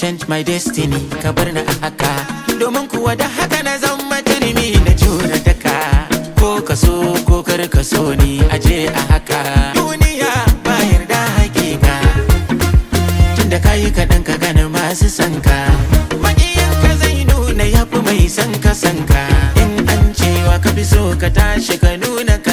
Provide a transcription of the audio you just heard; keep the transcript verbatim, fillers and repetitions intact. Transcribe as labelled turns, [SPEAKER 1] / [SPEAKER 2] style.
[SPEAKER 1] change my destiny, ka bar ni a haka. Domin kuwa da haka na zama turmi na jura daka. Ko ka so ko kar ka so ni aje a haka. Duniya ba yarda hakika, tunda kayi kaɗan ka gane masu sanka. Maƙiyanka zai nuna yafi mai sanka sanka. In an cewa ka fi so ka tashi ka nuna